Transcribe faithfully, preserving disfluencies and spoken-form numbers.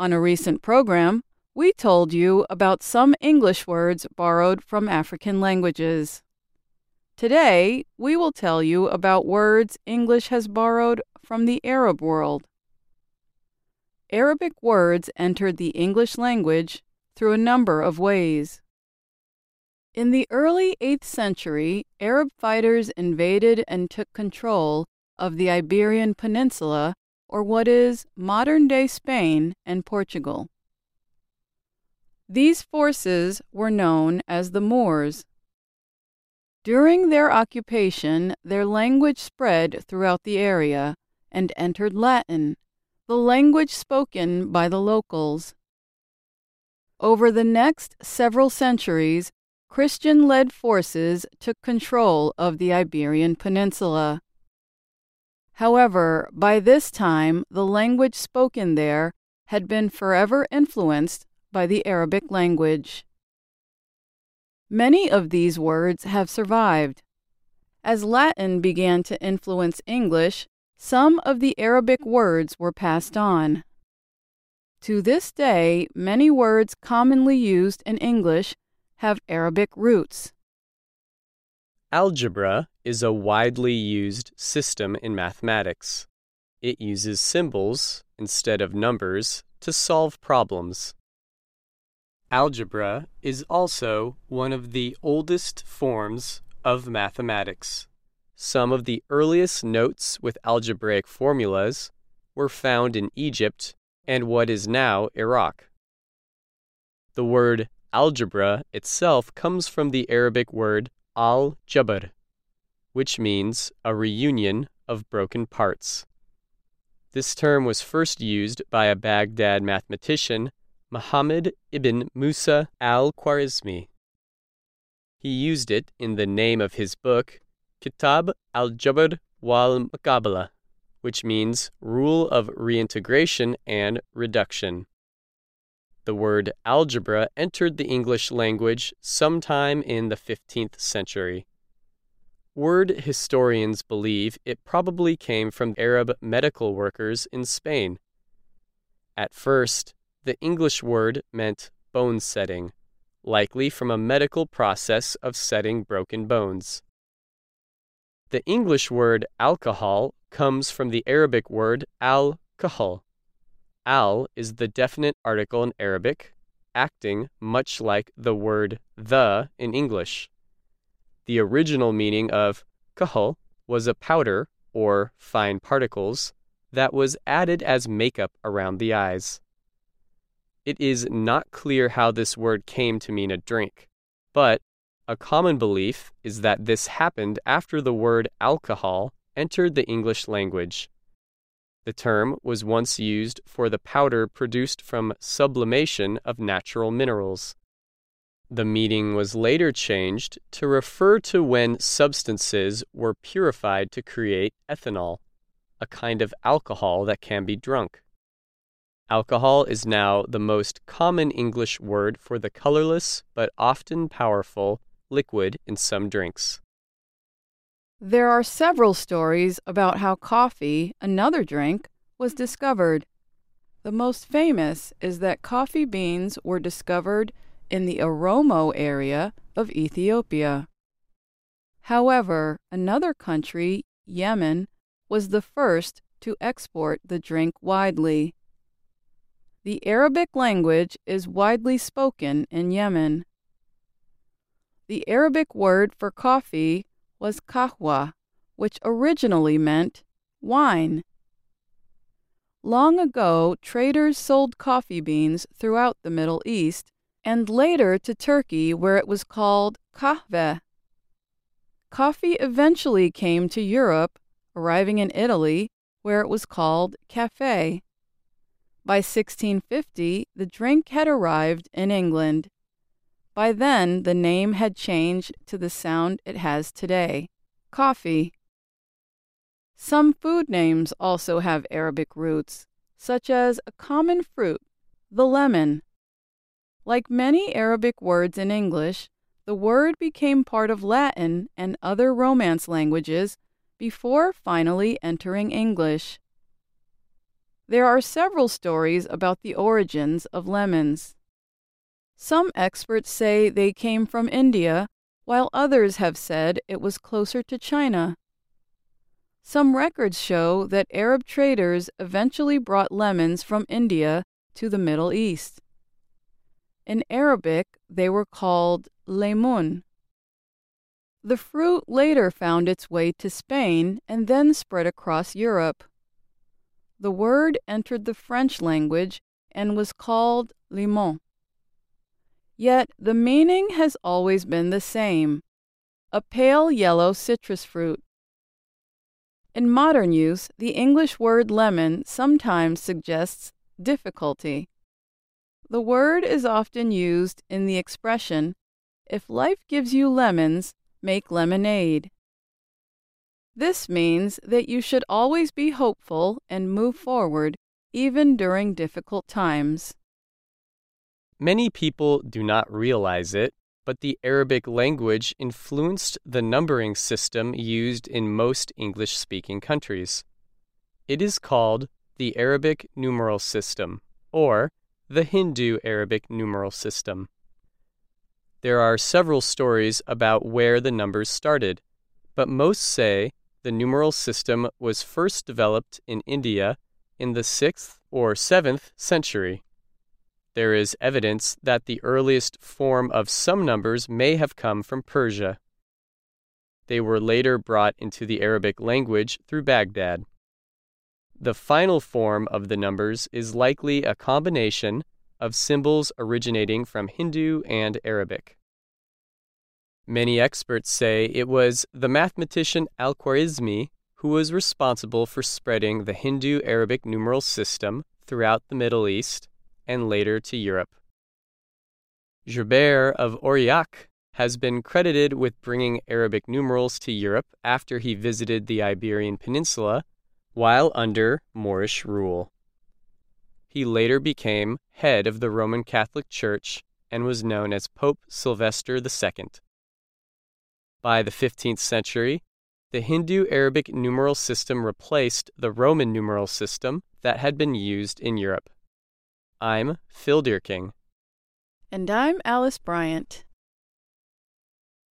On a recent program, we told you about some English words borrowed from African languages. Today, we will tell you about words English has borrowed from the Arab world. Arabic words entered the English language through a number of ways. In the early eighth century, Arab fighters invaded and took control of the Iberian Peninsula, or what is modern-day Spain and Portugal. These forces were known as the Moors. During their occupation, their language spread throughout the area and entered Latin, the language spoken by the locals. Over the next several centuries, Christian-led forces took control of the Iberian Peninsula. However, by this time, the language spoken there had been forever influenced by the Arabic language. Many of these words have survived. As Latin began to influence English, some of the Arabic words were passed on. To this day, many words commonly used in English have Arabic roots. Algebra is a widely used system in mathematics. It uses symbols instead of numbers to solve problems. Algebra is also one of the oldest forms of mathematics. Some of the earliest notes with algebraic formulas were found in Egypt and what is now Iraq. The word algebra itself comes from the Arabic word al-jabr, which means a reunion of broken parts. This term was first used by a Baghdad mathematician, Muhammad ibn Musa al-Khwarizmi. He used it in the name of his book, Kitab al-Jabr wal-Muqabala, which means rule of reintegration and reduction. The word algebra entered the English language sometime in the fifteenth century. Word historians believe it probably came from Arab medical workers in Spain. At first, the English word meant bone setting, likely from a medical process of setting broken bones. The English word alcohol comes from the Arabic word al-kahal. Al is the definite article in Arabic, acting much like the word the in English. The original meaning of kahal was a powder, or fine particles, that was added as makeup around the eyes. It is not clear how this word came to mean a drink, but a common belief is that this happened after the word alcohol entered the English language. The term was once used for the powder produced from sublimation of natural minerals. The meaning was later changed to refer to when substances were purified to create ethanol, a kind of alcohol that can be drunk. Alcohol is now the most common English word for the colorless but often powerful liquid in some drinks. There are several stories about how coffee, another drink, was discovered. The most famous is that coffee beans were discovered in the Oromo area of Ethiopia. However, another country, Yemen, was the first to export the drink widely. The Arabic language is widely spoken in Yemen. The Arabic word for coffee was kahwa, which originally meant wine. Long ago, traders sold coffee beans throughout the Middle East and later to Turkey, where it was called kahve. Coffee eventually came to Europe, arriving in Italy, where it was called café. By sixteen fifty, the drink had arrived in England. By then, the name had changed to the sound it has today, coffee. Some food names also have Arabic roots, such as a common fruit, the lemon. Like many Arabic words in English, the word became part of Latin and other Romance languages before finally entering English. There are several stories about the origins of lemons. Some experts say they came from India, while others have said it was closer to China. Some records show that Arab traders eventually brought lemons from India to the Middle East. In Arabic, they were called laymun. The fruit later found its way to Spain and then spread across Europe. The word entered the French language and was called limon. Yet the meaning has always been the same: a pale yellow citrus fruit. In modern use, the English word lemon sometimes suggests difficulty. The word is often used in the expression, "If life gives you lemons, make lemonade." This means that you should always be hopeful and move forward, even during difficult times. Many people do not realize it, but the Arabic language influenced the numbering system used in most English-speaking countries. It is called the Arabic numeral system, or the Hindu Arabic numeral system. There are several stories about where the numbers started, but most say the numeral system was first developed in India in the sixth or seventh century. There is evidence that the earliest form of some numbers may have come from Persia. They were later brought into the Arabic language through Baghdad. The final form of the numbers is likely a combination of symbols originating from Hindu and Arabic. Many experts say it was the mathematician Al-Khwarizmi who was responsible for spreading the Hindu-Arabic numeral system throughout the Middle East and later to Europe. Gerbert of Aurillac has been credited with bringing Arabic numerals to Europe after he visited the Iberian Peninsula while under Moorish rule. He later became head of the Roman Catholic Church and was known as Pope Sylvester the Second. By the fifteenth century, the Hindu-Arabic numeral system replaced the Roman numeral system that had been used in Europe. I'm Phil Deerking. And I'm Alice Bryant.